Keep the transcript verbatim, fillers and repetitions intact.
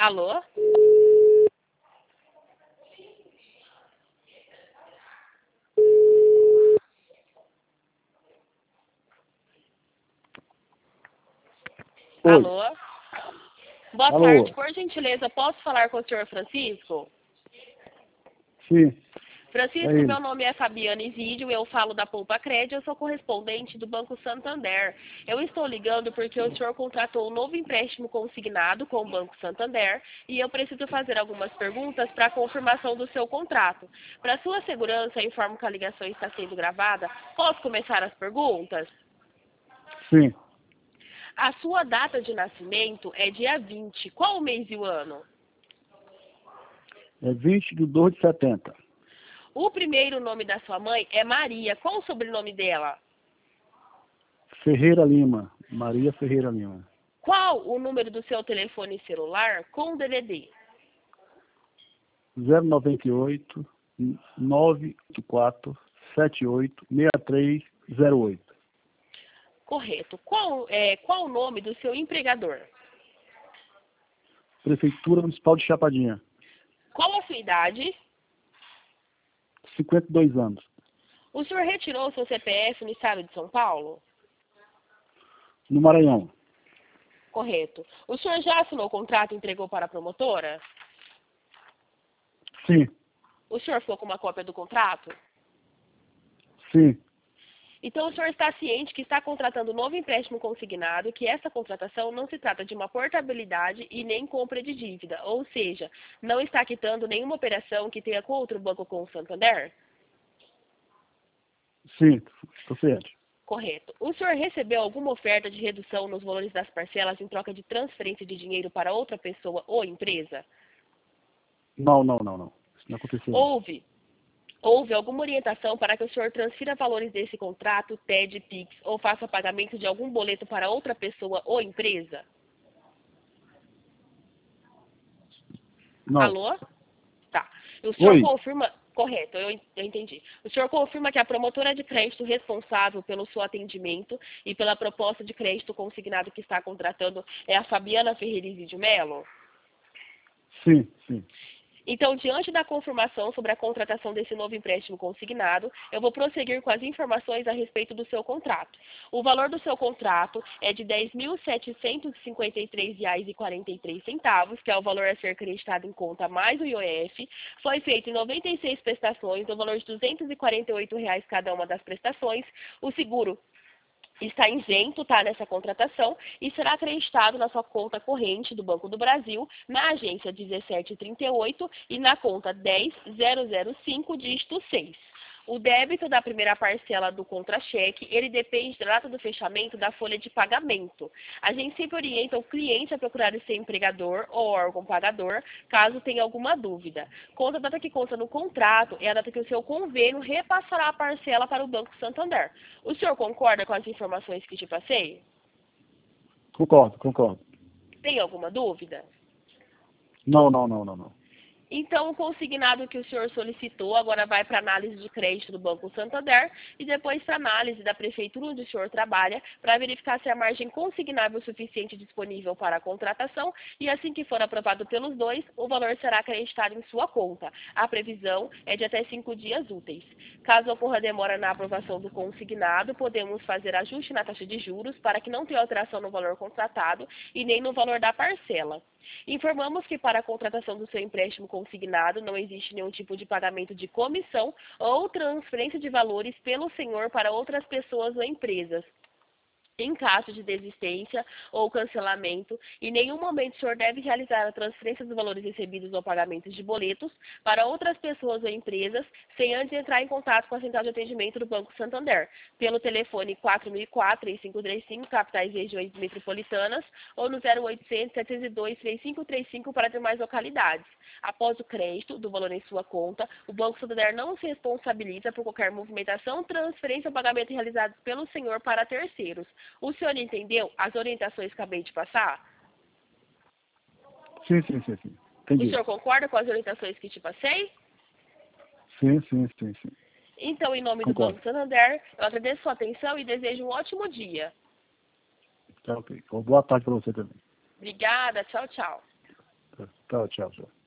Alô? Oi. Alô? Boa Alô. tarde, por gentileza, posso falar com o senhor Francisco? Sim. Francisco, É ele. meu nome é Fabiana Isidio, eu falo da Poupa Crédito, eu sou correspondente do Banco Santander. Eu estou ligando porque o senhor contratou um novo empréstimo consignado com o Banco Santander e eu preciso fazer algumas perguntas para a confirmação do seu contrato. Para sua segurança, eu informo que a ligação está sendo gravada. Posso começar as perguntas? Sim. A sua data de nascimento é dia vinte. Qual o mês e o ano? É vinte de dois de setenta. O primeiro nome da sua mãe é Maria. Qual o sobrenome dela? Ferreira Lima. Maria Ferreira Lima. Qual o número do seu telefone celular com D D D? zero nove oito, nove oito quatro, sete oito, seis três zero oito. Correto. Qual, é, qual o nome do seu empregador? Prefeitura Municipal de Chapadinha. Qual a sua idade? cinquenta e dois anos. O senhor retirou seu C P F no estado de São Paulo? No Maranhão. Correto. O senhor já assinou o contrato e entregou para a promotora? Sim. O senhor ficou com uma cópia do contrato? Sim. Então, o senhor está ciente que está contratando um novo empréstimo consignado, que essa contratação não se trata de uma portabilidade e nem compra de dívida, ou seja, não está quitando nenhuma operação que tenha com outro banco com o Santander? Sim. Estou certo. Correto. O senhor recebeu alguma oferta de redução nos valores das parcelas em troca de transferência de dinheiro para outra pessoa ou empresa? Não, não, não, não. Isso não aconteceu. Não. Houve? Houve alguma orientação para que o senhor transfira valores desse contrato, T E D, Pix, ou faça pagamento de algum boleto para outra pessoa ou empresa? Não. Alô? Tá. O senhor Oi. confirma... Correto, eu, eu entendi. O senhor confirma que a promotora de crédito responsável pelo seu atendimento e pela proposta de crédito consignado que está contratando é a Fabiana Ferreira de Mello? Sim, sim. Então, diante da confirmação sobre a contratação desse novo empréstimo consignado, eu vou prosseguir com as informações a respeito do seu contrato. O valor do seu contrato é de dez mil setecentos e cinquenta e três reais e quarenta e três centavos, que é o valor a ser acreditado em conta mais o I O F. Foi feito em noventa e seis prestações, no valor de duzentos e quarenta e oito reais cada uma das prestações. O seguro está isento, tá, nessa contratação e será acreditado na sua conta corrente do Banco do Brasil, na agência dezessete trinta e oito e na conta dez mil cinco, dígito seis. O débito da primeira parcela do contra-cheque, ele depende da data do fechamento da folha de pagamento. A gente sempre orienta o cliente a procurar o seu empregador ou órgão pagador, caso tenha alguma dúvida. Conta a data que consta no contrato é a data que o seu convênio repassará a parcela para o Banco Santander. O senhor concorda com as informações que te passei? Concordo, concordo. Tem alguma dúvida? Não, não, não, não, não. Então, o consignado que o senhor solicitou agora vai para análise de crédito do Banco Santander e depois para análise da prefeitura onde o senhor trabalha para verificar se a margem consignável suficiente disponível para a contratação e assim que for aprovado pelos dois, o valor será acreditado em sua conta. A previsão é de até cinco dias úteis. Caso ocorra demora na aprovação do consignado, podemos fazer ajuste na taxa de juros para que não tenha alteração no valor contratado e nem no valor da parcela. Informamos que para a contratação do seu empréstimo consignado não existe nenhum tipo de pagamento de comissão ou transferência de valores pelo senhor para outras pessoas ou empresas. Em caso de desistência ou cancelamento, em nenhum momento o senhor deve realizar a transferência dos valores recebidos ou pagamentos de boletos para outras pessoas ou empresas, sem antes entrar em contato com a central de atendimento do Banco Santander, pelo telefone quatro mil e quatro, três cinco três cinco, capitais e regiões metropolitanas, ou no zero oitocentos, setecentos e dois, três cinco três cinco para demais localidades. Após o crédito do valor em sua conta, o Banco Santander não se responsabiliza por qualquer movimentação, transferência ou pagamento realizados pelo senhor para terceiros. O senhor entendeu as orientações que acabei de passar? Sim, sim, sim, sim. O Entendi. senhor concorda com as orientações que te passei? Sim, sim, sim, sim. Então, em nome do Concordo. Banco Santander, eu agradeço sua atenção e desejo um ótimo dia. Tá ok. Boa tarde para você também. Obrigada, tchau, tchau. Tá. Tchau, tchau, senhor.